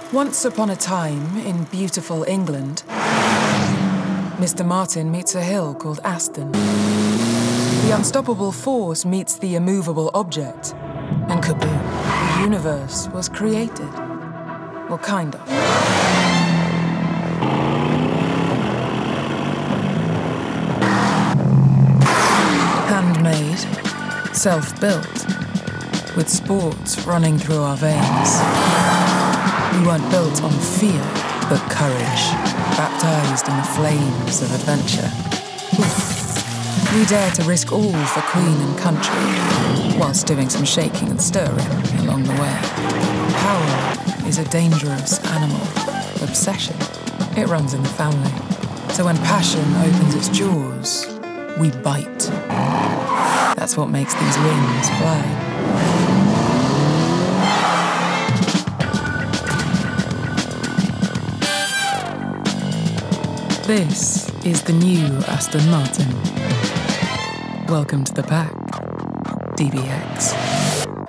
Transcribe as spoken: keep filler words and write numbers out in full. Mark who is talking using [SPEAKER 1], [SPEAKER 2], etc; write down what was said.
[SPEAKER 1] Once upon a time, in beautiful England, Mister Martin meets a hill called Aston. The unstoppable force meets the immovable object, and kaboom, the universe was created. Well, kind of. Handmade, self-built, with sports running through our veins. We weren't built on fear, but courage, baptized in the flames of adventure. We dare to risk all for queen and country, whilst doing some shaking and stirring along the way. Power is a dangerous animal. Obsession, it runs in the family. So when passion opens its jaws, we bite. That's what makes these wings fly. This is the new Aston Martin. Welcome to the pack, D B X.